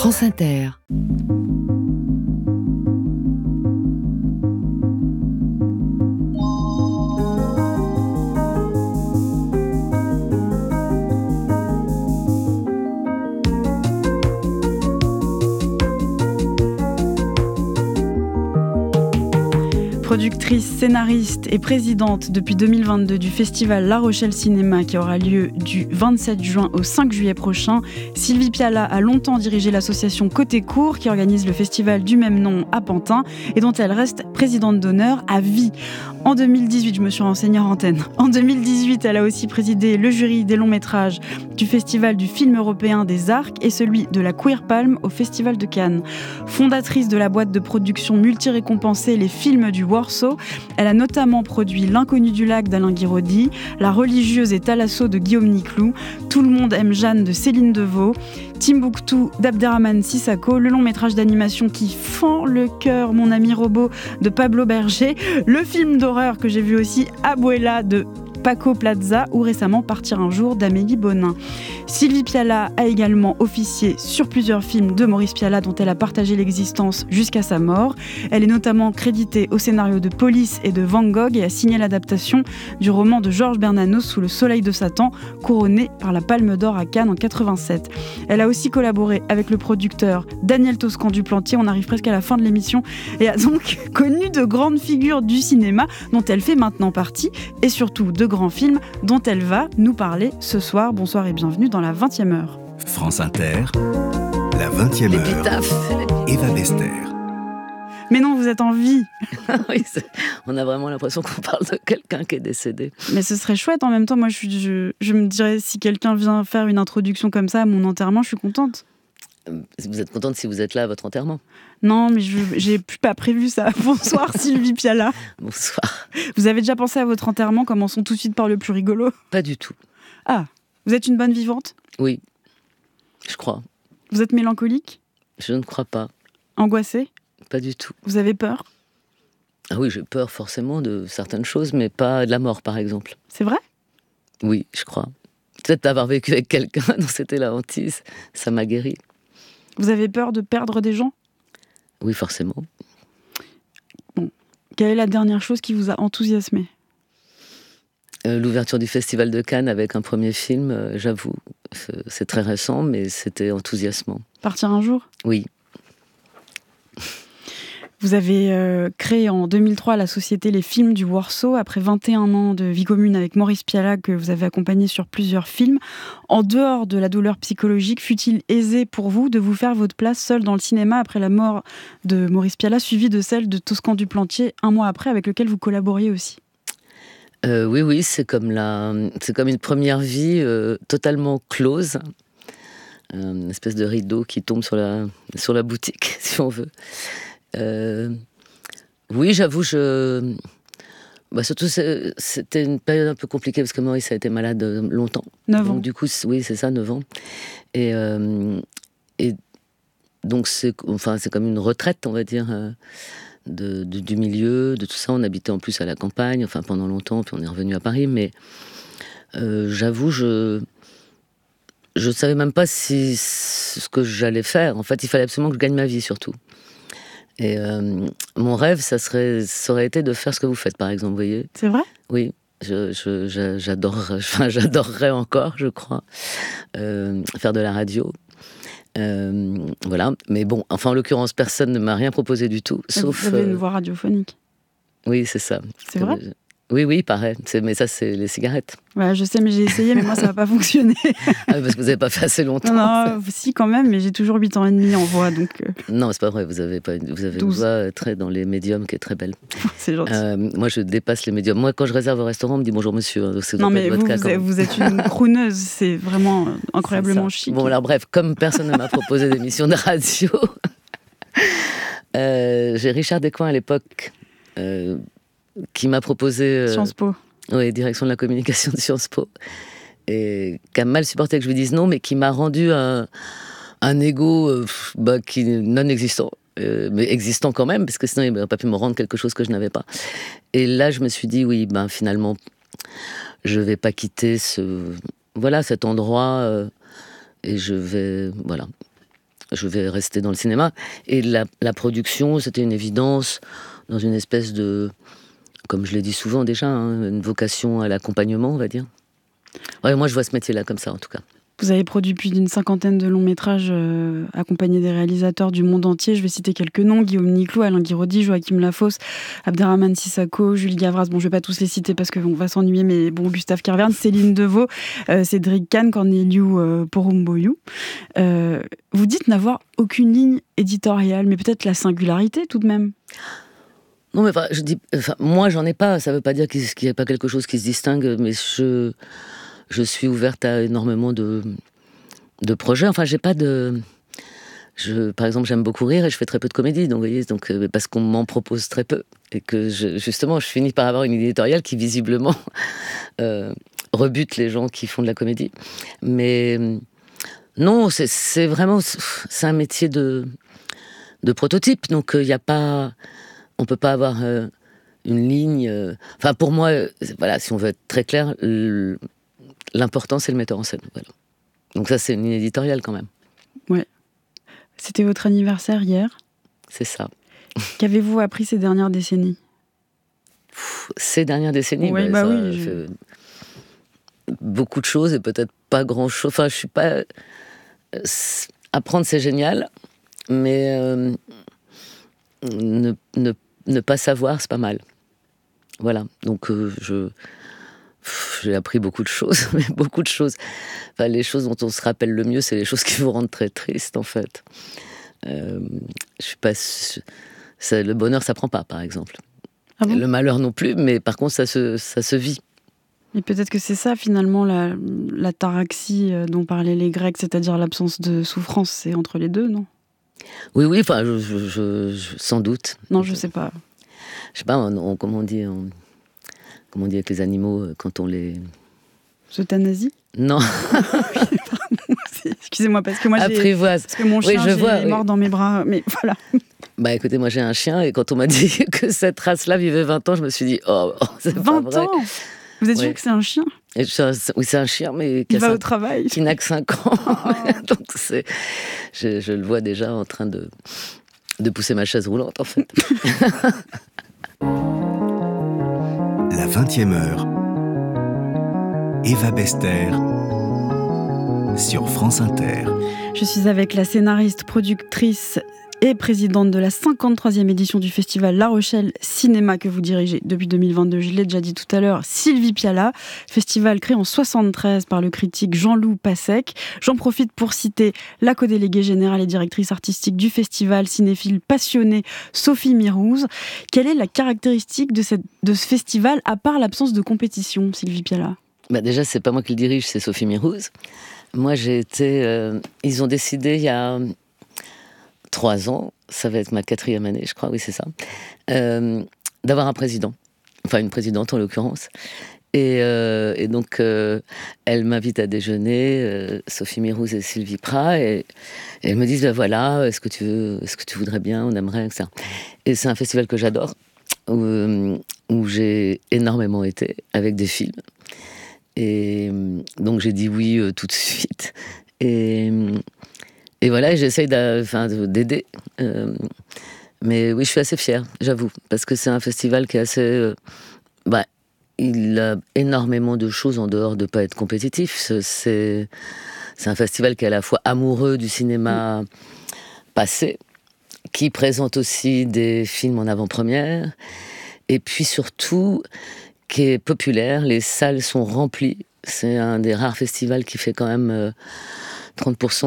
France Inter. Productrice, scénariste et présidente depuis 2022 du festival La Rochelle Cinéma qui aura lieu du 27 juin au 5 juillet prochain, Sylvie Piala a longtemps dirigé l'association Côté Court qui organise le festival du même nom à Pantin et dont elle reste présidente d'honneur à vie. En 2018, je me suis renseignée en antenne. En 2018, elle a aussi présidé le jury des longs métrages du Festival du film européen des Arcs et celui de la Queer Palm au Festival de Cannes. Fondatrice de la boîte de production multi-récompensée Les Films du Warsaw, elle a notamment produit L'Inconnu du lac d'Alain Guiraudy, La religieuse et Thalasso de Guillaume Niclou, Tout le monde aime Jeanne de Céline Deveau, Timbuktu d'Abderrahmane Sissako, le long métrage d'animation qui fend le cœur, Mon ami robot de Pablo Berger, le film d'horreur que j'ai vu aussi, Abuela de Paco Plaza ou récemment Partir un jour d'Amélie Bonin. Sylvie Piala a également officié sur plusieurs films de Maurice Pialat dont elle a partagé l'existence jusqu'à sa mort. Elle est notamment créditée au scénario de Police et de Van Gogh et a signé l'adaptation du roman de Georges Bernanos Sous le soleil de Satan, couronné par la Palme d'Or à Cannes en 87. Elle a aussi collaboré avec le producteur Daniel Toscan du Plantier, on arrive presque à la fin de l'émission, et a donc connu de grandes figures du cinéma dont elle fait maintenant partie et surtout de grands films dont elle va nous parler ce soir. Bonsoir et bienvenue dans la 20e heure. France Inter, la 20e heure, Eva Bester. Mais non, vous êtes en vie. Oui, on a vraiment l'impression qu'on parle de quelqu'un qui est décédé. Mais ce serait chouette en même temps. Moi, je me dirais, si quelqu'un vient faire une introduction comme ça à mon enterrement, je suis contente. Vous êtes contente si vous êtes là à votre enterrement? Non, mais j'ai pas prévu ça. Bonsoir Sylvie Piala. Bonsoir. Vous avez déjà pensé à votre enterrement? Commençons tout de suite par le plus rigolo. Pas du tout. Ah, vous êtes une bonne vivante? Oui, je crois. Vous êtes mélancolique? Je ne crois pas. Angoissée? Pas du tout. Vous avez peur? Ah oui, j'ai peur forcément de certaines choses, mais pas de la mort par exemple. C'est vrai? Oui, je crois. Peut-être d'avoir vécu avec quelqu'un dont c'était la hantise, ça m'a guéri. Vous avez peur de perdre des gens? Oui, forcément. Bon. Quelle est la dernière chose qui vous a enthousiasmé? L'ouverture du Festival de Cannes avec un premier film, j'avoue. C'est très récent, mais c'était enthousiasmant. Partir un jour? Oui. Vous avez créé en 2003 la société Les Films du Warsaw, après 21 ans de vie commune avec Maurice Piala, que vous avez accompagné sur plusieurs films. En dehors de la douleur psychologique, fut-il aisé pour vous de vous faire votre place seul dans le cinéma après la mort de Maurice Piala, suivie de celle de Toscan du Plantier, un mois après, avec lequel vous collaboriez aussi? Oui, c'est comme une première vie totalement close. Une espèce de rideau qui tombe sur la boutique, si on veut. Oui, j'avoue, surtout c'était une période un peu compliquée parce que Maurice a été malade longtemps. 9 ans. Donc du coup, oui, c'est ça, 9 ans. Et donc c'est comme une retraite, on va dire, du milieu, de tout ça. On habitait en plus à la campagne, pendant longtemps, puis on est revenu à Paris. Mais j'avoue, je savais même pas ce que j'allais faire. En fait, il fallait absolument que je gagne ma vie, surtout. Et mon rêve, ça aurait été de faire ce que vous faites, par exemple, vous voyez. C'est vrai? Oui, j'adorerais encore, je crois, faire de la radio. Voilà, mais bon, en l'occurrence, personne ne m'a rien proposé du tout, sauf... Vous avez une voix radiophonique. Oui, c'est ça. C'est vrai? Oui, il paraît. Mais ça, c'est les cigarettes. Ouais, je sais, mais j'ai essayé, mais moi, ça n'a pas fonctionné. Ah, parce que vous n'avez pas fait assez longtemps. Non, si, quand même, mais j'ai toujours 8 ans et demi en voix, donc... Non, c'est pas vrai, vous avez une voix très dans les médiums qui est très belle. C'est gentil. Moi, je dépasse les médiums. Moi, quand je réserve au restaurant, on me dit « Bonjour, monsieur ». Non, mais vous êtes une crooneuse, c'est vraiment incroyablement chic. Bon, alors bref, comme personne ne m'a proposé d'émission de radio, j'ai Richard Descoings à l'époque... qui m'a proposé... Sciences Po. Oui, direction de la communication de Sciences Po. Et qui a mal supporté que je lui dise non, mais qui m'a rendu un ego qui non existant. Mais existant quand même, parce que sinon il n'aurait pas pu me rendre quelque chose que je n'avais pas. Et là, je me suis dit, oui, finalement, je ne vais pas quitter cet endroit, et je vais je vais rester dans le cinéma. Et la production, c'était une évidence, dans une espèce de, comme je l'ai dit souvent déjà, une vocation à l'accompagnement, on va dire. Ouais, moi, je vois ce métier-là comme ça, en tout cas. Vous avez produit plus d'une 50aine de longs métrages accompagnés des réalisateurs du monde entier. Je vais citer quelques noms: Guillaume Niclou, Alain Guiraudy, Joachim Lafosse, Abderrahmane Sissako, Julie Gavras. Bon, je vais pas tous les citer parce qu'on va s'ennuyer, mais bon, Gustave Kervern, Céline Deveau, Cédric Kahn, Corneliu Porumboiu. Vous dites n'avoir aucune ligne éditoriale, mais peut-être la singularité tout de même. Non, mais moi, j'en ai pas. Ça veut pas dire qu'il n'y a pas quelque chose qui se distingue, mais je suis ouverte à énormément de projets. Enfin, j'ai pas de... par exemple, j'aime beaucoup rire et je fais très peu de comédie, donc, vous voyez, parce qu'on m'en propose très peu. Et que, justement, je finis par avoir une éditoriale qui, visiblement, rebute les gens qui font de la comédie. Mais non, c'est vraiment... C'est un métier de prototype, donc il n'y a pas... On peut pas avoir une ligne... Enfin, pour moi, voilà, si on veut être très clair... L'important, c'est le metteur en scène. Voilà. Donc ça, c'est une ligne éditoriale quand même. Ouais. C'était votre anniversaire hier. C'est ça. Qu'avez-vous appris ces dernières décennies ? Ces dernières décennies, oui, beaucoup de choses et peut-être pas grand-chose. Enfin, je suis pas... Apprendre, c'est génial, mais ne pas savoir, c'est pas mal. Voilà. Donc j'ai appris beaucoup de choses, mais beaucoup de choses. Enfin, les choses dont on se rappelle le mieux, c'est les choses qui vous rendent très triste, en fait. Je suis pas... le bonheur, ça prend pas, par exemple. Ah bon ? Le malheur non plus, mais par contre, ça se vit. Et peut-être que c'est ça, finalement, l'ataraxie dont parlaient les Grecs, c'est-à-dire l'absence de souffrance, c'est entre les deux, non ? Oui, enfin, sans doute. Non, je sais pas. Je sais pas, comment on dit avec les animaux quand on les... Euthanasie ? Non. Excusez-moi, parce que moi apprivoise. Parce que mon chien est mort dans mes bras, mais voilà. Bah écoutez, moi j'ai un chien, et quand on m'a dit que cette race-là vivait 20 ans, je me suis dit, c'est 20 pas vrai. ans ? Vous êtes sûr que c'est un chien ? Oui, c'est un chien, mais qui va au travail. Qui n'a que 5 ans. Donc je le vois déjà en train de pousser ma chaise roulante, en fait. La 20e heure. Eva Bester sur France Inter. Je suis avec la scénariste, productrice et présidente de la 53e édition du festival La Rochelle Cinéma que vous dirigez depuis 2022. Je l'ai déjà dit tout à l'heure, Sylvie Piala, festival créé en 73 par le critique Jean-Loup Passec. J'en profite pour citer la co-déléguée générale et directrice artistique du festival, cinéphile passionnée Sophie Mirouz. Quelle est la caractéristique de ce festival, à part l'absence de compétition, Sylvie Piala ? Déjà, c'est pas moi qui le dirige, c'est Sophie Mirouz. Moi, j'ai été... ils ont décidé il y a 3 ans, ça va être ma 4e année, je crois, oui, c'est ça, d'avoir un président. Enfin, une présidente, en l'occurrence. Et donc, elle m'invite à déjeuner, Sophie Mirouz et Sylvie Prat, et elles me disent, voilà, est-ce que tu voudrais bien, on aimerait, etc. Et c'est un festival que j'adore, où j'ai énormément été, avec des films. Et donc j'ai dit oui tout de suite. Et voilà, j'essaye d'aider. Mais oui, je suis assez fière, j'avoue, parce que c'est un festival qui est assez... il a énormément de choses en dehors de ne pas être compétitif. C'est un festival qui est à la fois amoureux du cinéma passé, qui présente aussi des films en avant-première, et puis surtout... qui est populaire, les salles sont remplies. C'est un des rares festivals qui fait quand même 30%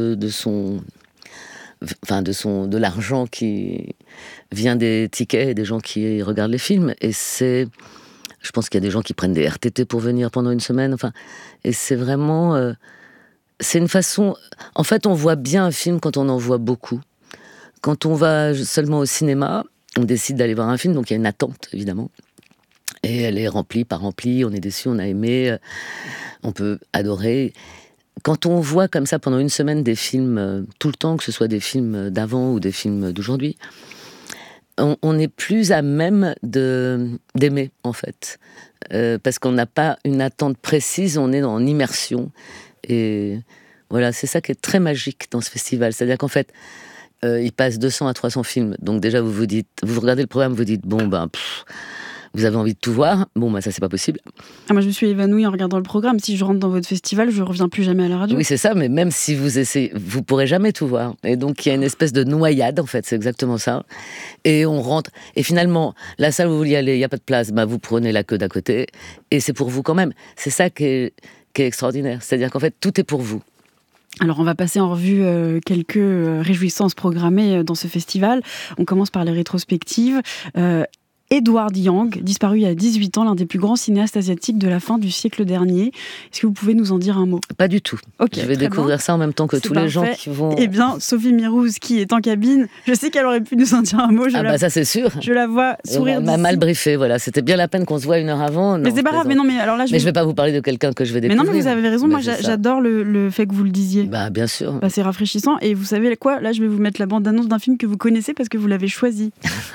de l'argent qui vient des tickets et des gens qui regardent les films. Et je pense qu'il y a des gens qui prennent des RTT pour venir pendant une semaine. Et c'est vraiment, c'est une façon. En fait, on voit bien un film quand on en voit beaucoup. Quand on va seulement au cinéma, on décide d'aller voir un film, donc il y a une attente évidemment. Et elle est remplie, pas remplie, on est déçu, on a aimé, on peut adorer. Quand on voit comme ça pendant une semaine des films, tout le temps, que ce soit des films d'avant ou des films d'aujourd'hui, on est plus à même d'aimer, en fait. Parce qu'on n'a pas une attente précise, on est en immersion. Et Voilà, c'est ça qui est très magique dans ce festival. C'est-à-dire qu'en fait, il passe 200 à 300 films. Donc déjà, vous regardez le programme, vous dites, bon, vous avez envie de tout voir. Bon, ça, c'est pas possible. Moi, je me suis évanouie en regardant le programme. Si je rentre dans votre festival, je reviens plus jamais à la radio. Oui, c'est ça, mais même si vous essayez, vous pourrez jamais tout voir. Et donc, il y a une espèce de noyade, en fait, c'est exactement ça. Et on rentre, et finalement, la salle où vous voulez aller, il n'y a pas de place, vous prenez la queue d'à côté, et c'est pour vous quand même. C'est ça qui est extraordinaire. C'est-à-dire qu'en fait, tout est pour vous. Alors, on va passer en revue quelques réjouissances programmées dans ce festival. On commence par les rétrospectives. Edward Yang, disparu il y a 18 ans, l'un des plus grands cinéastes asiatiques de la fin du siècle dernier. Est-ce que vous pouvez nous en dire un mot ? Pas du tout. Okay, je vais découvrir ça en même temps que tous les gens qui vont... Eh bien, Sophie Mirouz, qui est en cabine, je sais qu'elle aurait pu nous en dire un mot. Ça c'est sûr. Je la vois sourire d'ici. Elle m'a mal briefé, voilà. C'était bien la peine qu'on se voit 1 heure avant. Mais c'est pas grave, mais alors là... je vais pas vous parler de quelqu'un que je vais découvrir. Mais non, mais vous avez raison, moi j'adore le fait que vous le disiez. Bien sûr. C'est rafraîchissant, et vous savez quoi ? Là, je vais vous mettre la bande-annonce d'un film que vous connaissez parce que vous l'avez choisi.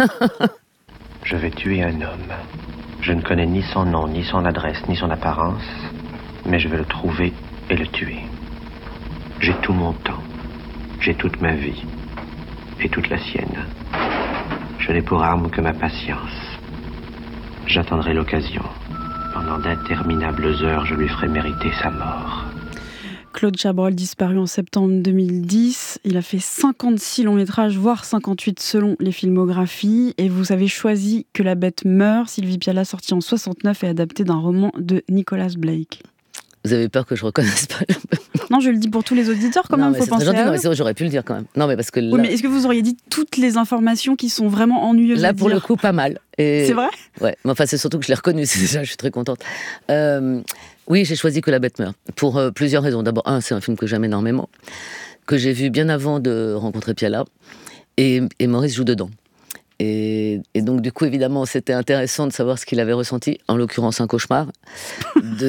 Je vais tuer un homme. Je ne connais ni son nom, ni son adresse, ni son apparence, mais je vais le trouver et le tuer. J'ai tout mon temps, j'ai toute ma vie, et toute la sienne. Je n'ai pour arme que ma patience. J'attendrai l'occasion. Pendant d'interminables heures, je lui ferai mériter sa mort. Claude Chabrol, disparu en septembre 2010. Il a fait 56 longs métrages, voire 58 selon les filmographies. Et vous avez choisi Que la bête meurt, Sylvie Piala, sorti en 69 et adapté d'un roman de Nicholas Blake. Vous avez peur que je reconnaisse pas ? Non, je le dis pour tous les auditeurs quand même, il faut penser à eux. J'aurais pu le dire quand même. Non, mais parce que là... Oui, mais est-ce que vous auriez dit toutes les informations qui sont vraiment ennuyeuses là, à dire ? pour le coup, pas mal. Et... C'est vrai ? Ouais, mais enfin, c'est surtout que je l'ai reconnu, c'est déjà, je suis très contente. Oui, j'ai choisi Que la bête meurt, pour plusieurs raisons. D'abord, c'est un film que j'aime énormément, que j'ai vu bien avant de rencontrer Piala, et Maurice joue dedans. Et donc, du coup, évidemment, c'était intéressant de savoir ce qu'il avait ressenti, en l'occurrence un cauchemar. Pourquoi ?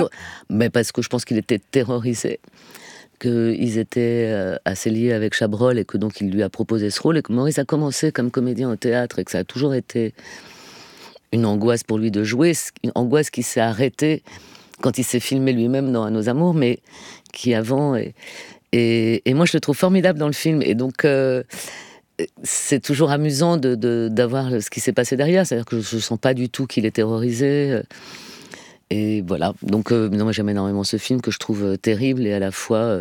Mais parce que je pense qu'il était terrorisé, qu'ils étaient assez liés avec Chabrol et que donc il lui a proposé ce rôle, et que Maurice a commencé comme comédien au théâtre et que ça a toujours été une angoisse pour lui de jouer, une angoisse qui s'est arrêtée quand il s'est filmé lui-même dans À nos amours, mais qui avant... Et moi, je le trouve formidable dans le film. Et donc... c'est toujours amusant d'avoir ce qui s'est passé derrière, c'est-à-dire que je ne sens pas du tout qu'il est terrorisé. Et voilà, donc moi j'aime énormément ce film que je trouve terrible et à la fois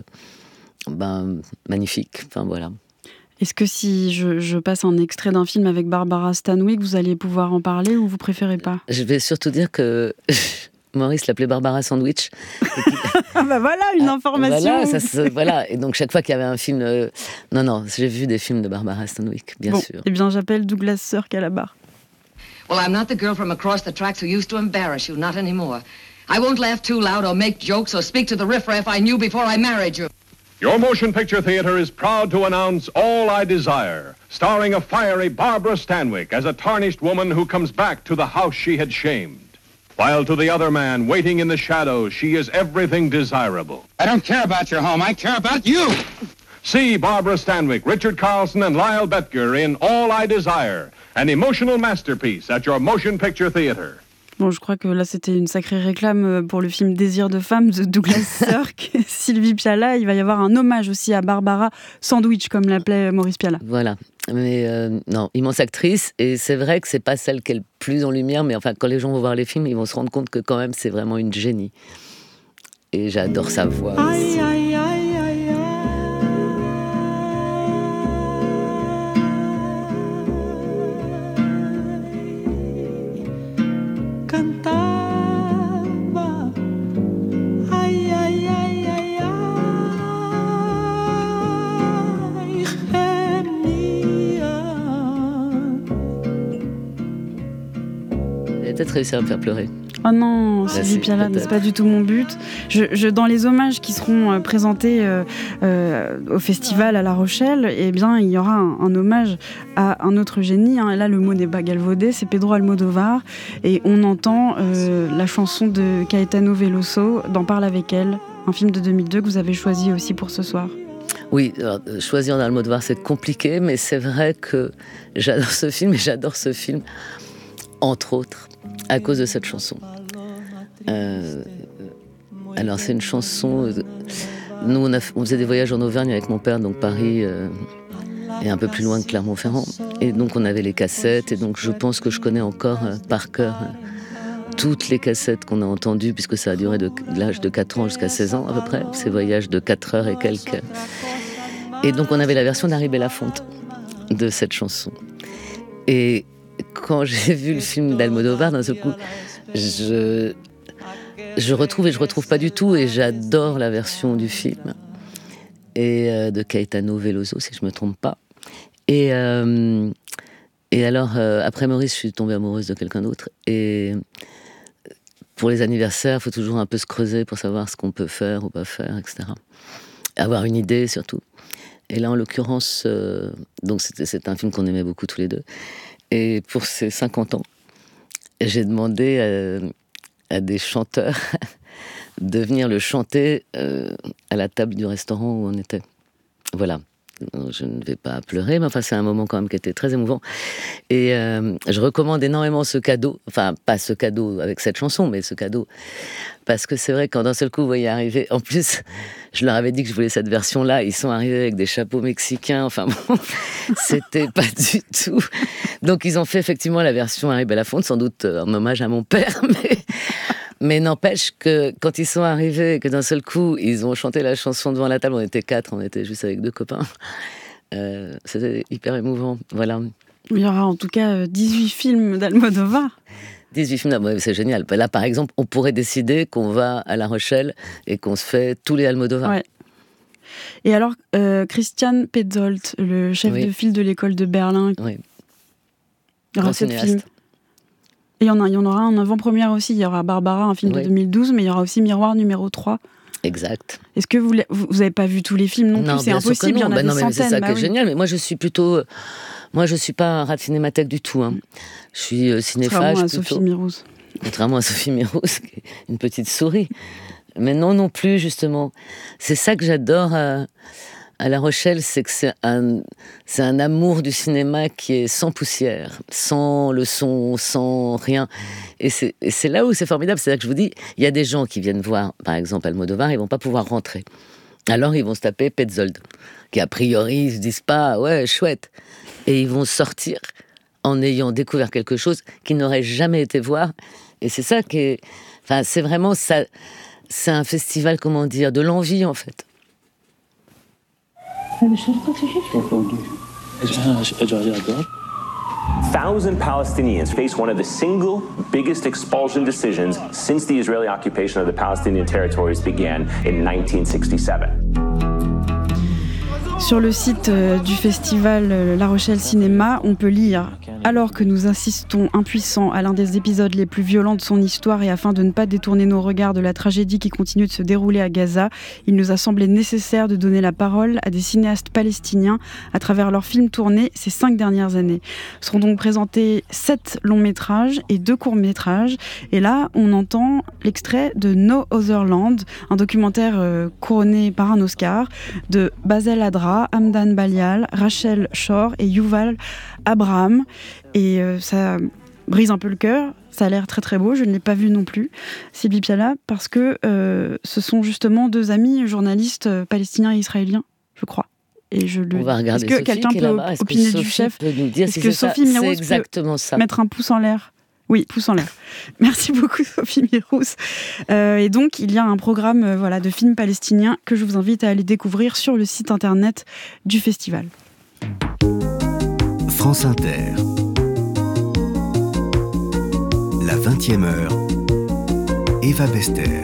magnifique. Enfin voilà. Est-ce que si je passe un extrait d'un film avec Barbara Stanwyck, vous allez pouvoir en parler ou vous préférez pas ? Je vais surtout dire que Maurice l'appelait Barbara Sandwich. Voilà, une information. Voilà, et donc chaque fois qu'il y avait un film... Non, j'ai vu des films de Barbara Stanwyck, bien sûr. Eh bien, j'appelle Douglas Sirk à la barre. Well, I'm not the girl from across the tracks who used to embarrass you, not anymore. I won't laugh too loud or make jokes or speak to the riffraff I knew before I married you. Your motion picture theater is proud to announce All I Desire, starring a fiery Barbara Stanwyck as a tarnished woman who comes back to the house she had shamed. While to the other man, waiting in the shadows, she is everything desirable. I don't care about your home, I care about you! See Barbara Stanwyck, Richard Carlson, and Lyle Betger in All I Desire, an emotional masterpiece at your motion picture theater. Bon, je crois que là, c'était une sacrée réclame pour le film Désir de femme de Douglas Sirk. Sylvie Piala, il va y avoir un hommage aussi à Barbara Sandwich, comme l'appelait Maurice Piala. Voilà. Mais non, immense actrice, et c'est vrai que c'est pas celle qui est le plus en lumière, mais enfin, quand les gens vont voir les films, ils vont se rendre compte que quand même, c'est vraiment une génie. Et j'adore sa voix aussi. Peut-être réussir à me faire pleurer. Oh non, Sylvie Piala, c'est pas du tout mon but. Dans les hommages qui seront présentés au festival à La Rochelle, eh bien, il y aura un hommage à un autre génie. Et là, le mot n'est pas galvaudé, c'est Pedro Almodovar. Et on entend la chanson de Caetano Veloso, d'En parle avec elle, un film de 2002 que vous avez choisi aussi pour ce soir. Oui, alors, choisir d'Almodovar, c'est compliqué, mais c'est vrai que j'adore ce film, et j'adore ce film, entre autres, à cause de cette chanson. Alors c'est une chanson Nous, on faisait des voyages en Auvergne avec mon père, donc Paris est un peu plus loin que Clermont-Ferrand. Et donc, on avait les cassettes, et donc je pense que je connais encore par cœur toutes les cassettes qu'on a entendues, puisque ça a duré de l'âge de 4 ans jusqu'à 16 ans à peu près, ces voyages de 4 heures et quelques. Et donc, on avait la version d'Harry Belafonte de cette chanson. Et quand j'ai vu le film d'Almodovar, d'un seul coup, je retrouve et je retrouve pas du tout, et j'adore la version du film et de Caetano Veloso, si je me trompe pas. Et alors après Maurice, je suis tombée amoureuse de quelqu'un d'autre, et pour les anniversaires, il faut toujours un peu se creuser pour savoir ce qu'on peut faire ou pas faire, etc. Avoir une idée surtout. Et là, en l'occurrence, donc c'est un film qu'on aimait beaucoup tous les deux. Et pour ses 50 ans, j'ai demandé à des chanteurs de venir le chanter à la table du restaurant où on était. Voilà. Je ne vais pas pleurer, mais enfin, c'est un moment quand même qui était très émouvant. Et je recommande énormément ce cadeau. Enfin, pas ce cadeau avec cette chanson, mais ce cadeau. Parce que c'est vrai, quand d'un seul coup, vous voyez arriver... En plus, je leur avais dit que je voulais cette version-là. Ils sont arrivés avec des chapeaux mexicains. Enfin bon, c'était pas du tout... Donc, ils ont fait effectivement la version Harry Belafonte, sans doute en hommage à mon père, mais n'empêche que quand ils sont arrivés et que d'un seul coup, ils ont chanté la chanson devant la table, on était 4, on était juste avec 2 copains. C'était hyper émouvant, voilà. Il y aura en tout cas 18 films d'Almodovar. 18 films d'Almodovar, c'est génial. Là, par exemple, on pourrait décider qu'on va à La Rochelle et qu'on se fait tous les Almodovar. Ouais. Et alors, Christian Petzold, le chef de file de l'école de Berlin, il y aura 7 films. Et il y en aura un avant-première aussi. Il y aura Barbara, un film de 2012, mais il y aura aussi Miroir numéro 3. Exact. Est-ce que vous n'avez pas vu tous les films non plus? C'est impossible, il y en a des centaines. C'est ça qui est génial. Mais moi, je suis plutôt... Moi, je suis pas un rat de cinémathèque du tout. Hein. Je suis cinéphage. Contrairement à Sophie Mirouz, qui est une petite souris. Mais non plus, justement. C'est ça que j'adore à La Rochelle, c'est que c'est un amour du cinéma qui est sans poussière, sans le son, sans rien. Et c'est là où c'est formidable. C'est là que je vous dis, il y a des gens qui viennent voir, par exemple, Almodovar, ils vont pas pouvoir rentrer. Alors ils vont se taper Petzold, qui a priori, ils se disent pas, ouais, chouette. Et ils vont sortir en ayant découvert quelque chose qu'ils n'auraient jamais été voir. Et c'est ça qui est... Enfin, c'est vraiment ça... C'est un festival, comment dire, de l'envie, en fait. Thousand Palestinians face one of the single biggest expulsion decisions since the Israeli occupation of the Palestinian territories began in 1967. Sur le site du festival La Rochelle Cinéma, on peut lire « Alors que nous assistons impuissants à l'un des épisodes les plus violents de son histoire et afin de ne pas détourner nos regards de la tragédie qui continue de se dérouler à Gaza, il nous a semblé nécessaire de donner la parole à des cinéastes palestiniens à travers leurs films tournés ces 5 dernières années. » Seront donc présentés 7 longs métrages et 2 courts métrages. Et là, on entend l'extrait de No Other Land, un documentaire couronné par un Oscar de Basel Adra, Hamdan Balial, Rachel Shore et Yuval Abraham. Et ça brise un peu le cœur. Ça a l'air très très beau. Je ne l'ai pas vu non plus, Sylvie Piala, parce que ce sont justement 2 amis journalistes palestiniens et israéliens, je crois. Et on va regarder. Est-ce que quelqu'un peut opiner du chef? Est-ce que Sophie Mirouz peut mettre un pouce en l'air? Oui, pouce en l'air. Merci beaucoup, Sophie Mirouz. Et donc, il y a un programme de films palestiniens que je vous invite à aller découvrir sur le site internet du festival. France Inter. La 20e heure. Eva Bester.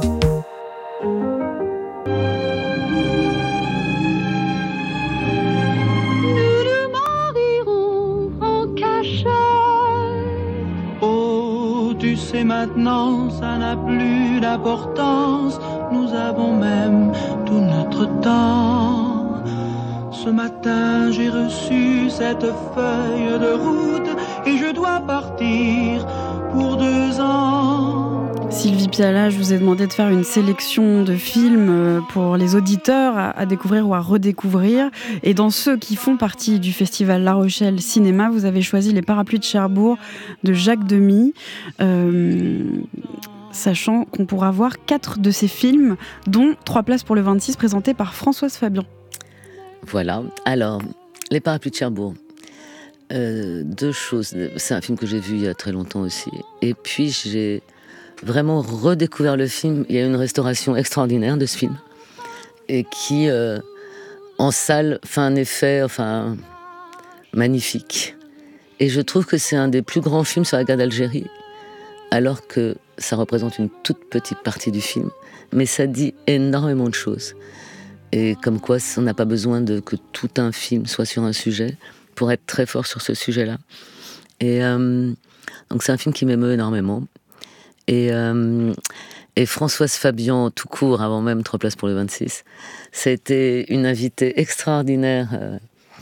Tu sais maintenant, ça n'a plus d'importance. Nous avons même tout notre temps. Ce matin, j'ai reçu cette feuille de route et je dois partir pour 2 ans. Sylvie Piala, je vous ai demandé de faire une sélection de films pour les auditeurs à découvrir ou à redécouvrir. Et dans ceux qui font partie du festival La Rochelle Cinéma, vous avez choisi Les Parapluies de Cherbourg de Jacques Demy. sachant qu'on pourra voir 4 de ces films, dont 3 places pour le 26 présentés par Françoise Fabian. Voilà. Alors, Les Parapluies de Cherbourg. 2 choses. C'est un film que j'ai vu il y a très longtemps aussi. Et puis, j'ai vraiment redécouvert le film. Il y a une restauration extraordinaire de ce film. Et qui, en salle, fait un effet magnifique. Et je trouve que c'est un des plus grands films sur la guerre d'Algérie, alors que ça représente une toute petite partie du film. Mais ça dit énormément de choses. Et comme quoi, on n'a pas besoin que tout un film soit sur un sujet pour être très fort sur ce sujet-là. Et donc c'est un film qui m'émeut énormément. Et Françoise Fabian, tout court, avant même 3 places pour le 26, c'était une invitée extraordinaire.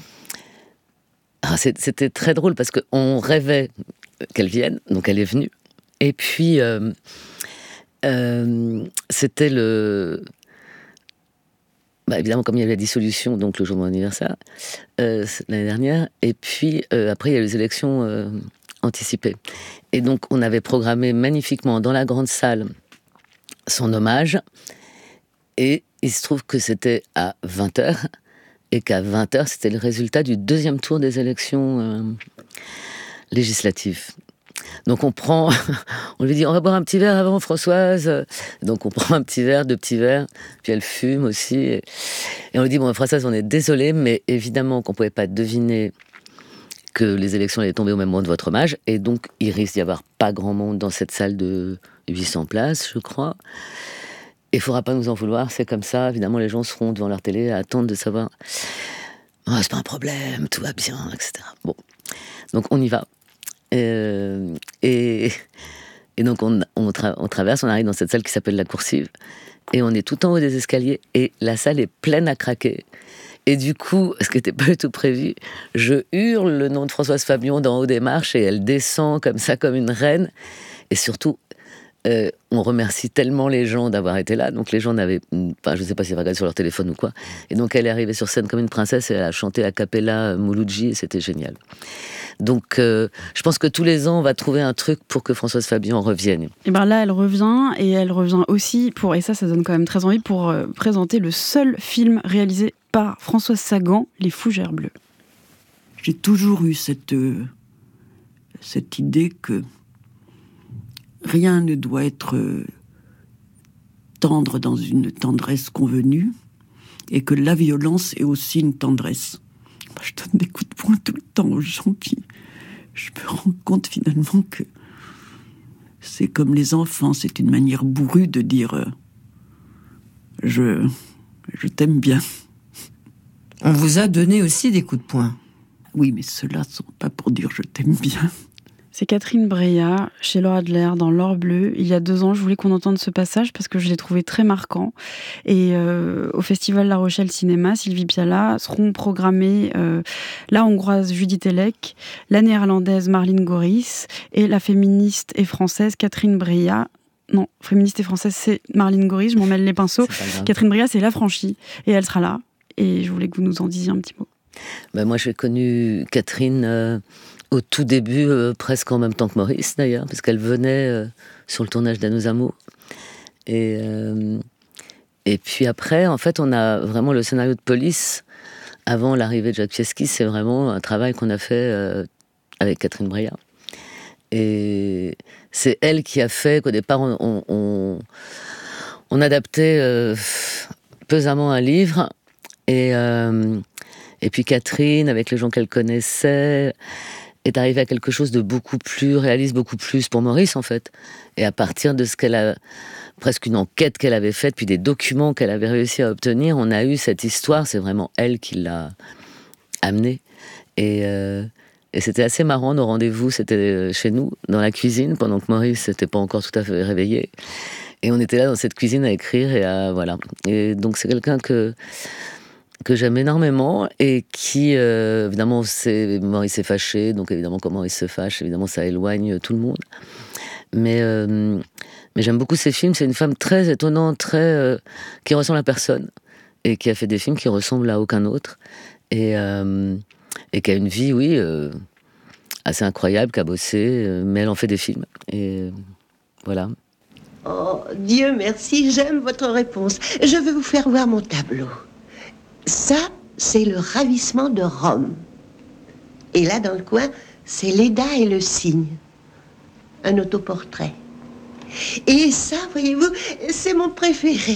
C'était très drôle parce qu'on rêvait qu'elle vienne, donc elle est venue. Et puis, c'était évidemment, comme il y a eu la dissolution, donc le jour de mon anniversaire, l'année dernière, et puis après il y a eu les élections anticipées. Et donc on avait programmé magnifiquement dans la grande salle son hommage, et il se trouve que c'était à 20h, et qu'à 20h, c'était le résultat du 2e tour des élections législatives. Donc on lui dit, on va boire un petit verre avant, Françoise. Donc on prend un petit verre, 2 petits verres, puis elle fume aussi. Et on lui dit, bon, Françoise, on est désolé, mais évidemment qu'on ne pouvait pas deviner que les élections allaient tomber au même moment de votre hommage, et donc il risque d'y avoir pas grand monde dans cette salle de 800 places, je crois. Et il ne faudra pas nous en vouloir, c'est comme ça. Évidemment, les gens seront devant leur télé à attendre de savoir oh, c'est pas un problème, tout va bien, etc. Bon, donc on y va. Et donc on traverse, on arrive dans cette salle qui s'appelle la Coursive, et on est tout en haut des escaliers, et la salle est pleine à craquer. Et du coup, ce qui n'était pas du tout prévu, je hurle le nom de Françoise Fabian d'en haut des marches, et elle descend comme ça, comme une reine. Et surtout, on remercie tellement les gens d'avoir été là. Donc les gens n'avaient, je ne sais pas s'ils avaient regardé sur leur téléphone ou quoi. Et donc elle est arrivée sur scène comme une princesse, et elle a chanté a cappella Mouloudji, et c'était génial. Donc je pense que tous les ans, on va trouver un truc pour que Françoise Fabian revienne. Et bien là, elle revient aussi pour, et ça donne quand même très envie, pour présenter le seul film réalisé par Françoise Sagan, Les Fougères Bleues. J'ai toujours eu cette idée que rien ne doit être tendre dans une tendresse convenue, et que la violence est aussi une tendresse. Moi, je donne des coups de poing tout le temps aux gens je me rends compte finalement que c'est comme les enfants, c'est une manière bourrue de dire je t'aime bien. On vous a donné aussi des coups de poing. Oui, mais ceux-là ne sont pas pour dire je t'aime bien. C'est Catherine Breillat, chez Laura Adler, dans L'Or Bleu. Il y a 2 ans, je voulais qu'on entende ce passage parce que je l'ai trouvé très marquant. Et au Festival La Rochelle Cinéma, Sylvie Piala seront programmées la Hongroise Judith Elek, la Néerlandaise Marlene Goris et la féministe et française Catherine Breillat. Non, féministe et française, c'est Marlene Goris, je m'en mêle les pinceaux. Catherine Breillat, c'est L'Affranchie, et elle sera là. Et je voulais que vous nous en disiez un petit mot. Moi, j'ai connu Catherine au tout début, presque en même temps que Maurice d'ailleurs, parce qu'elle venait sur le tournage d'À nos amours. Et puis après, en fait, on a vraiment le scénario de Police, avant l'arrivée de Jacques Fieschi, c'est vraiment un travail qu'on a fait avec Catherine Breillat. Et c'est elle qui a fait qu'au départ, on adaptait pesamment un livre, et puis Catherine, avec les gens qu'elle connaissait, est arrivée à quelque chose de beaucoup plus réaliste, beaucoup plus pour Maurice, en fait. Et à partir de ce qu'elle a, presque une enquête qu'elle avait faite, puis des documents qu'elle avait réussi à obtenir, on a eu cette histoire, c'est vraiment elle qui l'a amenée. Et c'était assez marrant, nos rendez-vous, c'était chez nous, dans la cuisine, pendant que Maurice n'était pas encore tout à fait réveillé. Et on était là dans cette cuisine à écrire, et voilà. Et donc c'est quelqu'un que j'aime énormément, et qui, évidemment, Maurice est fâché, donc évidemment, quand Maurice se fâche, évidemment, ça éloigne tout le monde. Mais j'aime beaucoup ses films. C'est une femme très étonnante, qui ressemble à personne, et qui a fait des films qui ressemblent à aucun autre, et qui a une vie, oui, assez incroyable, qui a bossé, mais elle en fait des films. Et voilà. Oh, Dieu merci, j'aime votre réponse. Je vais vous faire voir mon tableau. Ça, c'est le ravissement de Rome. Et là, dans le coin, c'est Leda et le cygne. Un autoportrait. Et ça, voyez-vous, c'est mon préféré.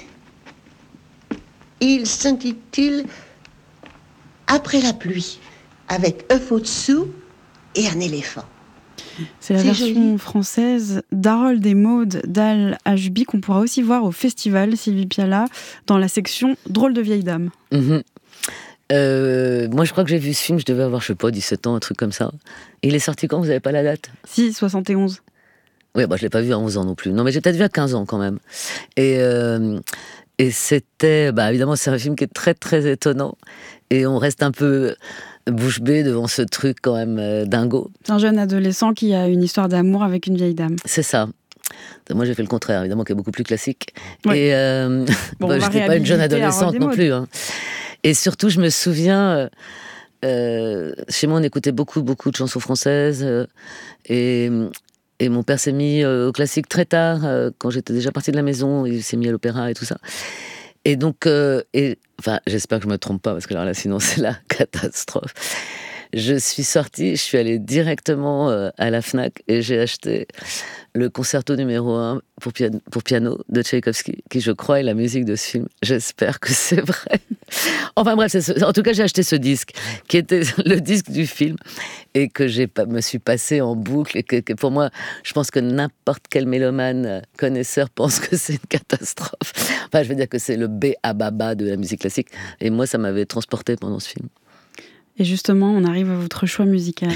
Il s'intitule Après la pluie, avec œuf au-dessous et un éléphant. C'est la version française d'Harold et Maude d'Al Ajbi qu'on pourra aussi voir au festival Sylvie Piala dans la section Drôle de vieille dame. Moi, je crois que j'ai vu ce film, je devais avoir, je sais pas, 17 ans, un truc comme ça. Et il est sorti quand? Vous n'avez pas la date? Si, 71. Oui, je ne l'ai pas vu à 11 ans non plus. Non, mais j'ai peut-être vu à 15 ans quand même. Et c'était, évidemment, c'est un film qui est très, très étonnant. Et on reste un peu bouche bée devant ce truc quand même dingo. C'est un jeune adolescent qui a une histoire d'amour avec une vieille dame. C'est ça. Moi, j'ai fait le contraire, évidemment, qui est beaucoup plus classique. Ouais. Et je n'étais pas une jeune adolescente non plus. Hein. Et surtout, je me souviens, chez moi, on écoutait beaucoup, beaucoup de chansons françaises. Et mon père s'est mis au classique très tard, quand j'étais déjà partie de la maison. Il s'est mis à l'opéra et tout ça. Et donc, j'espère que je me trompe pas, parce que là, sinon, c'est la catastrophe. Je suis sortie, je suis allée directement à la Fnac et j'ai acheté le concerto numéro 1 pour piano de Tchaïkovski, qui, je crois, est la musique de ce film. J'espère que c'est vrai. Enfin bref, en tout cas, j'ai acheté ce disque, qui était le disque du film, et que me suis passé en boucle, et que pour moi, je pense que n'importe quel mélomane connaisseur pense que c'est une catastrophe. Enfin, je veux dire que c'est le B.A.B.A. de la musique classique. Et moi, ça m'avait transporté pendant ce film. Et justement, on arrive à votre choix musical.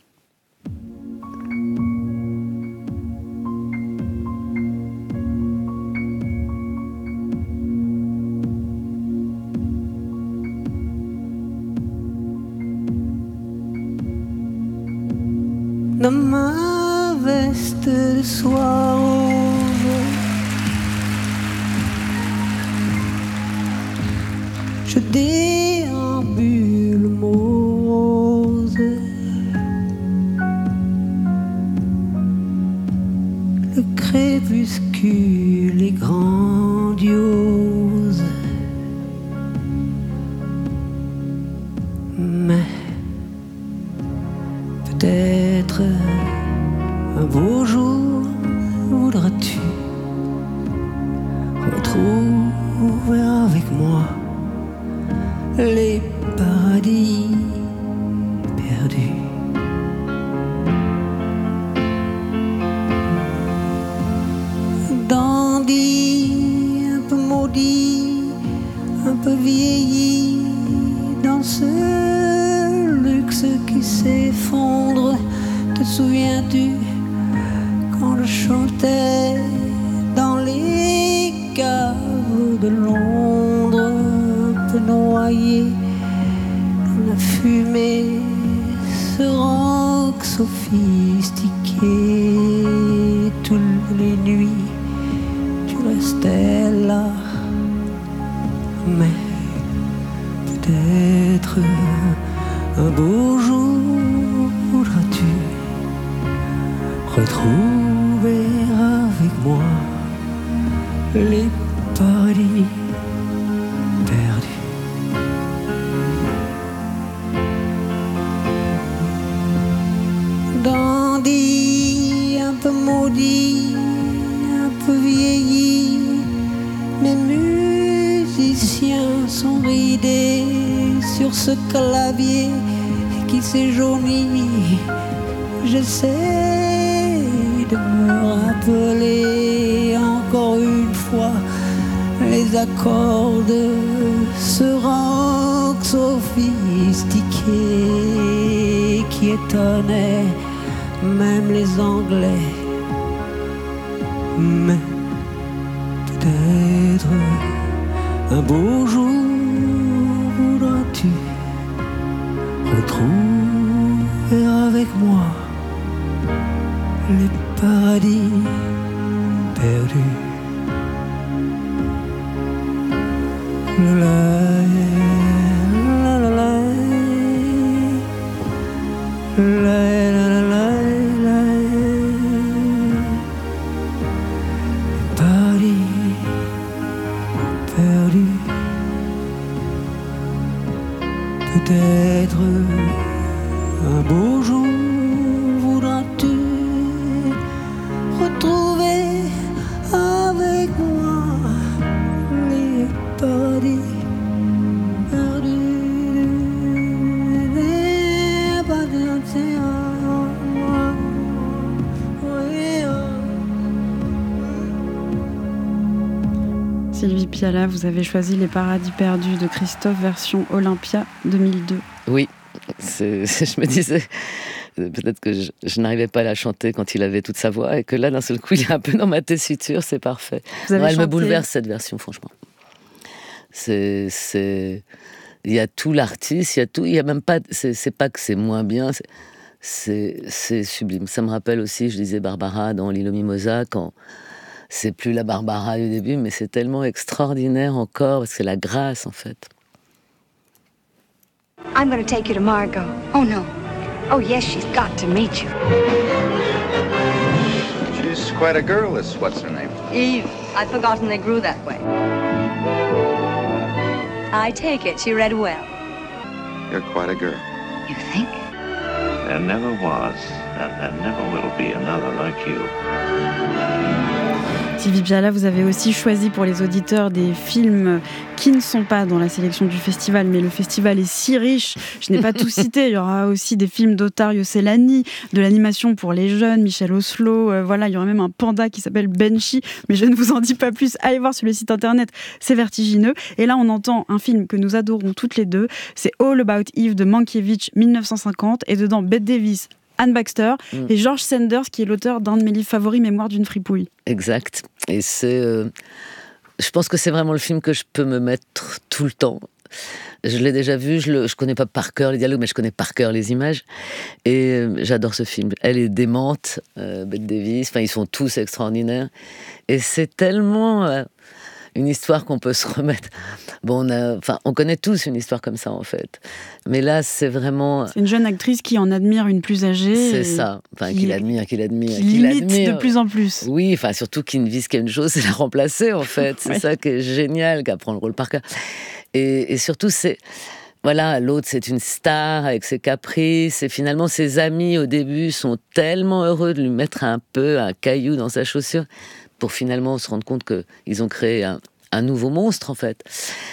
Dans ma veste de soie rose, je déambule morose. Le crépuscule est grandiose, mais peut-être un beau jour voudras-tu retrouver avec moi les paradis perdus. Dandy, un peu maudit, un peu vieilli, dans ce luxe qui s'effondre. Te souviens-tu quand je chantais dans les caves de Londres, un peu noyé dans la fumée, ce rock sophistiqué. Toutes les nuits tu restais là, mais peut-être un beau jour voudras-tu retrouver avec moi les paradis perdus. Dandy, un peu maudit, un peu vieilli, mes musiciens sont ridés sur ce clavier qui s'est jauni. J'essaie de me rappeler encore une fois les accords de ce rock sophistiqué qui étonnait même les Anglais. Mais peut-être un beau jour voudras-tu retrouver avec moi les paradis perdus. La la la la la la la la la Peut-être un beau jour voudras-tu retrouver avec moi les paradis perdus, les paradis d'océan. Sylvie Piala, vous avez choisi Les Paradis Perdus de Christophe, version Olympia 2002. Oui, je me disais peut-être que je n'arrivais pas à la chanter quand il avait toute sa voix, et que là, d'un seul coup, il est un peu dans ma tessiture, c'est parfait. Elle me bouleverse, cette version, franchement. Il y a tout l'artiste, il y a même pas, c'est pas que c'est moins bien, c'est sublime. Ça me rappelle aussi, je disais Barbara dans L'île aux Mimosas, quand c'est plus la Barbara du début, mais c'est tellement extraordinaire encore, parce que c'est la grâce, en fait. I'm going to take you to Margot. Oh, no. Oh, yes, she's got to meet you. She's quite a girl, this what's her name? Eve. I'd forgotten they grew that way. I take it she read well. You're quite a girl. You think? There never was, and there never will be another like you. Sylvie Piala, vous avez aussi choisi pour les auditeurs des films qui ne sont pas dans la sélection du festival, mais le festival est si riche, je n'ai pas tout cité. Il y aura aussi des films d'Ottario Celani, de l'animation pour les jeunes, Michel Oslo, voilà, il y aura même un panda qui s'appelle Benchy, mais je ne vous en dis pas plus. Allez voir sur le site internet, c'est vertigineux. Et là, on entend un film que nous adorons toutes les deux, c'est All About Eve de Mankiewicz, 1950, et dedans Bette Davis, Anne Baxter et George Sanders, qui est l'auteur d'un de mes livres favoris, Mémoire d'une fripouille. Exact. Et je pense que c'est vraiment le film que je peux me mettre tout le temps. Je l'ai déjà vu, je connais pas par cœur les dialogues, mais je connais par cœur les images. Et j'adore ce film. Elle est démente, Bette Davis, enfin, ils sont tous extraordinaires. Et c'est tellement une histoire qu'on peut se remettre. Bon, on connaît tous une histoire comme ça, en fait. Mais là, c'est vraiment... C'est une jeune actrice qui en admire une plus âgée. C'est ça. Enfin, qui l'admire. Qui l'imite de plus en plus. Oui, enfin, surtout qui ne vise qu'à une chose, c'est la remplacer, en fait. C'est ça qui est génial, qu'elle prend le rôle par cœur. Et surtout, c'est... Voilà, l'autre, c'est une star avec ses caprices. Et finalement, ses amis, au début, sont tellement heureux de lui mettre un peu un caillou dans sa chaussure pour finalement se rendre compte qu'ils ont créé un nouveau monstre, en fait.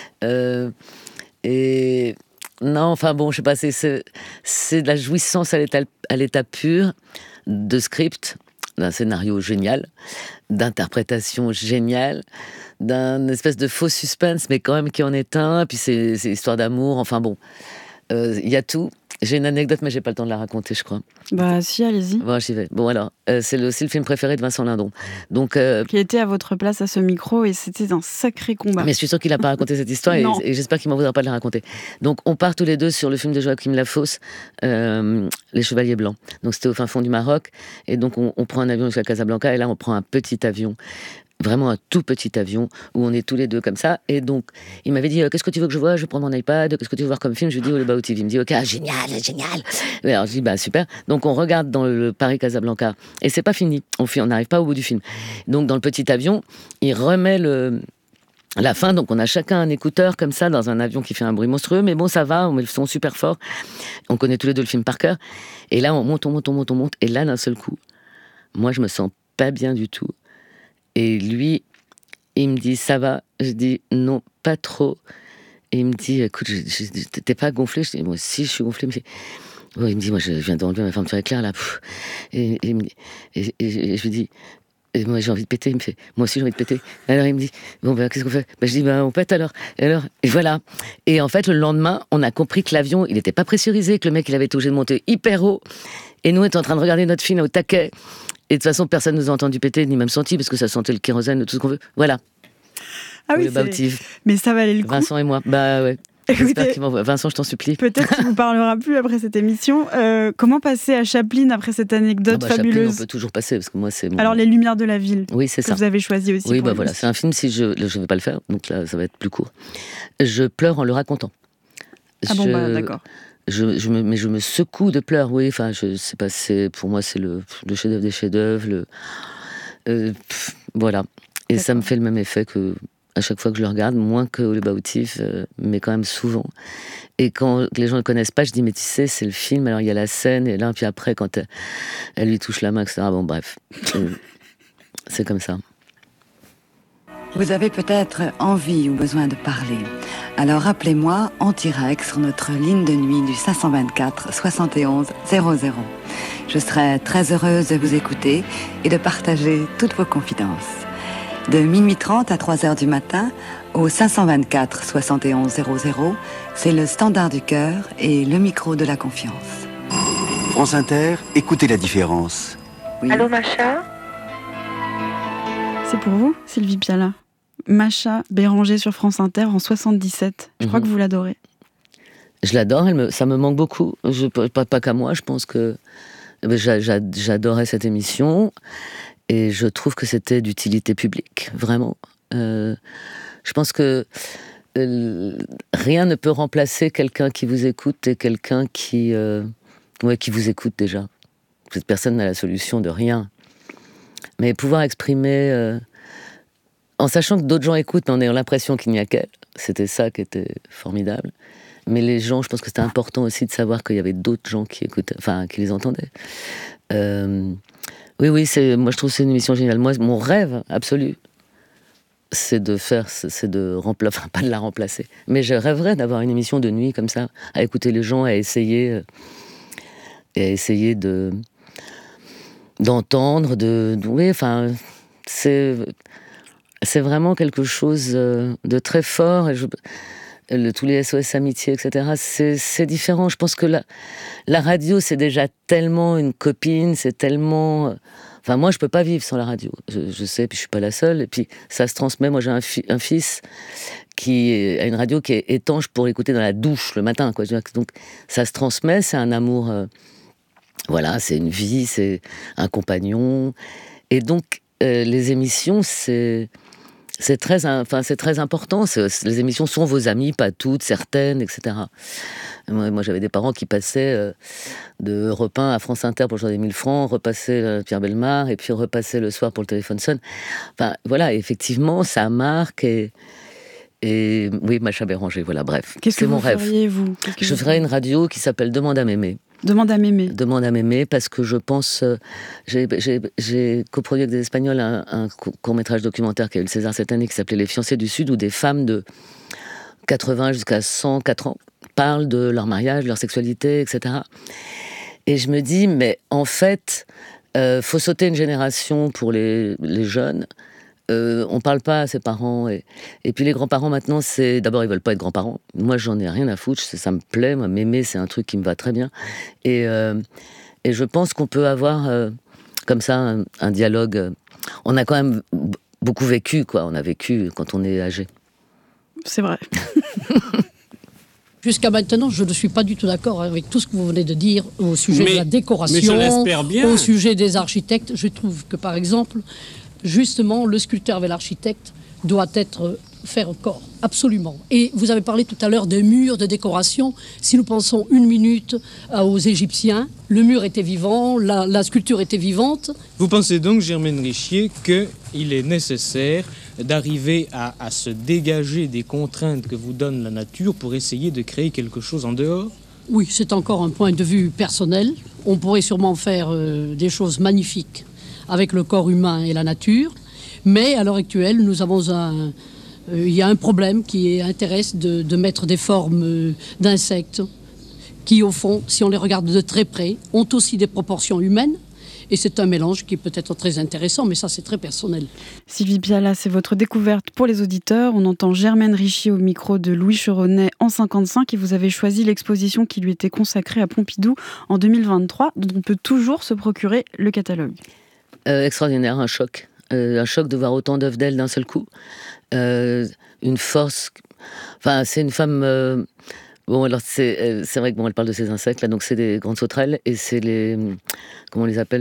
Et non, enfin bon, je sais pas, c'est de la jouissance à l'état pur, de script, d'un scénario génial, d'interprétation géniale, d'un espèce de faux suspense, mais quand même qui en est un, puis c'est histoire d'amour, enfin bon, il y a tout. J'ai une anecdote, mais j'ai pas le temps de la raconter, je crois. Bah si, allez-y. Bon, j'y vais. Bon alors, c'est aussi le film préféré de Vincent Lindon. Donc, qui était à votre place à ce micro, et c'était un sacré combat. Mais je suis sûre qu'il n'a pas raconté cette histoire, et j'espère qu'il m'en voudra pas de la raconter. Donc on part tous les deux sur le film de Joachim Lafosse, Les Chevaliers Blancs. Donc c'était au fin fond du Maroc, et donc on prend un avion jusqu'à Casablanca, et là on prend un petit avion. Vraiment un tout petit avion où on est tous les deux comme ça. Et donc, il m'avait dit qu'est-ce que tu veux que je vois? Je vais prendre mon iPad. Qu'est-ce que tu veux voir comme film? Je lui dis All About Eve. Il me dit ok, génial. Et alors je dis bah super. Donc on regarde dans le Paris-Casablanca et c'est pas fini. On n'arrive pas au bout du film. Donc dans le petit avion, il remet la fin. Donc on a chacun un écouteur comme ça dans un avion qui fait un bruit monstrueux. Mais bon, ça va. On met le son super fort. On connaît tous les deux le film par cœur. Et là on monte. Et là d'un seul coup, moi je me sens pas bien du tout. Et lui, il me dit, ça va? Je dis, non, pas trop. Et il me dit, écoute, t'es pas gonflé? Je dis, moi, si, je suis gonflé. Il me dit, moi, je viens d'enlever ma fermeture éclair, là. Et je lui dis, moi, j'ai envie de péter. Il me fait, moi aussi, j'ai envie de péter. Alors, il me dit, bon, ben, qu'est-ce qu'on fait? Je dis, on pète alors. Et voilà. Et en fait, le lendemain, on a compris que l'avion, il n'était pas pressurisé, que le mec, il avait été obligé de monter hyper haut. Et nous, on était en train de regarder notre film au taquet. Et de toute façon, personne ne nous a entendu péter, ni même senti, parce que ça sentait le kérosène, tout ce qu'on veut. Voilà. Ah oui, mais ça valait le coup. Vincent et moi. Bah ouais. J'espère qu'il m'envoie. Vincent, je t'en supplie. Peut-être qu'il ne vous parlera plus après cette émission. Comment passer à Chaplin après cette anecdote fabuleuse? Chaplin, on peut toujours passer, parce que moi, c'est... Alors, Les Lumières de la Ville. Oui, c'est ça. Que vous avez choisi aussi. Oui, bah voilà. C'est un film, si je ne vais pas le faire, donc là, ça va être plus court. Je pleure en le racontant. Bon, bah d'accord. Mais je me secoue de pleurs, oui. Enfin, je sais pas, pour moi, c'est le chef-d'œuvre des chefs-d'œuvre. Voilà. Et ça me fait le même effet que à chaque fois que je le regarde, moins que Oliver Bautif, mais quand même souvent. Et quand les gens ne le connaissent pas, je dis, mais tu sais, c'est le film, alors il y a la scène, et là, puis après, quand elle lui touche la main, etc. Bon, bref, c'est comme ça. Vous avez peut-être envie ou besoin de parler. Alors appelez-moi en direct sur notre ligne de nuit du 524 71 00. Je serai très heureuse de vous écouter et de partager toutes vos confidences. De minuit 30 à 3h du matin, au 524 71 00, c'est le standard du cœur et le micro de la confiance. France Inter, écoutez la différence. Oui. Allô, Macha? C'est pour vous, Sylvie Piala. Macha Béranger sur France Inter en 77. Je crois que vous l'adorez. Je l'adore, ça me manque beaucoup. Pas qu'à moi, je pense que j'adorais cette émission et je trouve que c'était d'utilité publique, vraiment. Je pense que rien ne peut remplacer quelqu'un qui vous écoute et quelqu'un qui vous écoute déjà. Cette personne n'a la solution de rien. Mais pouvoir exprimer... en sachant que d'autres gens écoutent, en ayant l'impression qu'il n'y a qu'elle. C'était ça qui était formidable. Mais les gens, je pense que c'était important aussi de savoir qu'il y avait d'autres gens qui écoutaient, enfin, qui les entendaient. Oui, moi je trouve que c'est une émission géniale. Moi, mon rêve absolu, c'est de pas de la remplacer. Mais je rêverais d'avoir une émission de nuit comme ça, à écouter les gens, à essayer d'entendre, oui, enfin, c'est vraiment quelque chose de très fort. Et tous les SOS Amitié, etc., c'est différent. Je pense que la radio, c'est déjà tellement une copine, c'est tellement... Enfin, moi, je peux pas vivre sans la radio. Je sais, puis je suis pas la seule. Et puis, ça se transmet. Moi, j'ai un fils qui a une radio qui est étanche pour écouter dans la douche le matin, quoi. Donc, ça se transmet, c'est un amour... voilà, c'est une vie, c'est un compagnon. Et donc, les émissions, c'est très important. Les émissions sont vos amies, pas toutes, certaines, etc. Moi, j'avais des parents qui passaient de Europe 1 à France Inter pour le jour des 1000 francs, repassaient Pierre Bellemare, et puis repassaient le soir pour le téléphone sonne. Enfin, voilà, effectivement, ça marque. Et oui, Macha Béranger, voilà, bref. Qu'est-ce que mon vous rêve. feriez, vous? Je ferais une radio qui s'appelle Demande à m'aimer. Demande à m'aimer. Demande à m'aimer, parce que je pense... j'ai coproduit avec des Espagnols un court-métrage documentaire qui a eu le César cette année, qui s'appelait Les fiancés du Sud, où des femmes de 80 jusqu'à 104 ans parlent de leur mariage, de leur sexualité, etc. Et je me dis, mais en fait, faut sauter une génération pour les jeunes. On parle pas à ses parents et puis les grands-parents maintenant, c'est d'abord ils veulent pas être grands-parents. Moi j'en ai rien à foutre, ça me plaît, moi m'aimer c'est un truc qui me va très bien et je pense qu'on peut avoir comme ça un dialogue. On a quand même beaucoup vécu, quoi. On a vécu quand on est âgé. C'est vrai. Jusqu'à maintenant, je ne suis pas du tout d'accord avec tout ce que vous venez de dire au sujet de la décoration, mais je l'espère bien. Au sujet des architectes. Je trouve que, par exemple, justement, le sculpteur avec l'architecte doit être fait corps, absolument. Et vous avez parlé tout à l'heure des murs, de décoration. Si nous pensons une minute aux Égyptiens, le mur était vivant, la sculpture était vivante. Vous pensez donc, Germaine Richier, qu'il est nécessaire d'arriver à se dégager des contraintes que vous donne la nature pour essayer de créer quelque chose en dehors ? Oui, c'est encore un point de vue personnel. On pourrait sûrement faire des choses magnifiques avec le corps humain et la nature. Mais à l'heure actuelle, nous avons il y a un problème qui intéresse de mettre des formes d'insectes qui, au fond, si on les regarde de très près, ont aussi des proportions humaines. Et c'est un mélange qui peut être très intéressant, mais ça, c'est très personnel. Sylvie Piala, c'est votre découverte pour les auditeurs. On entend Germaine Richier au micro de Louis Cheronnet en 55 et vous avez choisi l'exposition qui lui était consacrée à Pompidou en 2023, dont on peut toujours se procurer le catalogue. Extraordinaire, un choc de voir autant d'œuvres d'elle d'un seul coup. Une force. Enfin, c'est une femme. Bon, alors c'est vrai que bon, elle parle de ces insectes là, donc c'est des grandes sauterelles et c'est les. Comment on les appelle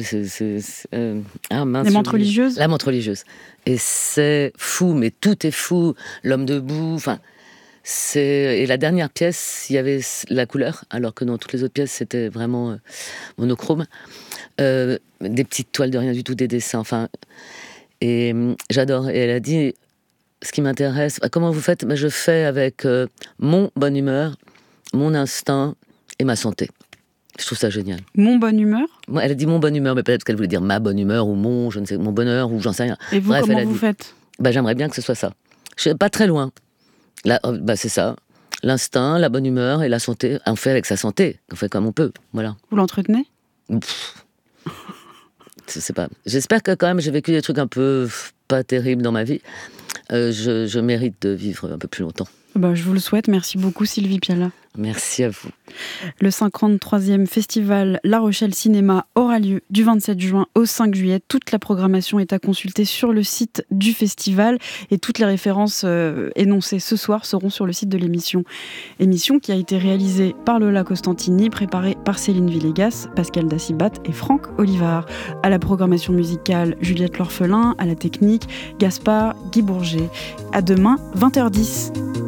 les menthes religieuses. La menthe religieuse. Et c'est fou, mais tout est fou. L'homme debout. Enfin, et la dernière pièce, il y avait la couleur, alors que dans toutes les autres pièces, c'était vraiment monochrome. Des petites toiles de rien du tout, des dessins. Enfin. Et j'adore. Et elle a dit, ce qui m'intéresse, comment vous faites? Je fais avec mon bonne humeur, mon instinct et ma santé. Je trouve ça génial. Mon bonne humeur? Elle a dit mon bonne humeur, mais peut-être qu'elle voulait dire ma bonne humeur ou mon bonheur ou j'en sais rien. Et vous, bref, comment vous faites? J'aimerais bien que ce soit ça. Je suis pas très loin. Là, c'est ça. L'instinct, la bonne humeur et la santé. On fait avec sa santé. On fait comme on peut. Voilà. Vous l'entretenez? Je sais pas. J'espère que quand même j'ai vécu des trucs un peu pas terribles dans ma vie. Je mérite de vivre un peu plus longtemps. Je vous le souhaite. Merci beaucoup, Sylvie Piala. Merci à vous. Le 53e festival La Rochelle Cinéma aura lieu du 27 juin au 5 juillet. Toute la programmation est à consulter sur le site du festival et toutes les références énoncées ce soir seront sur le site de l'émission. Émission qui a été réalisée par Lola Costantini, préparée par Céline Villegas, Pascal Dacibat et Franck Olivard. À la programmation musicale, Juliette L'Orphelin, à la technique, Gaspard Guy Bourget. À demain, 20h10.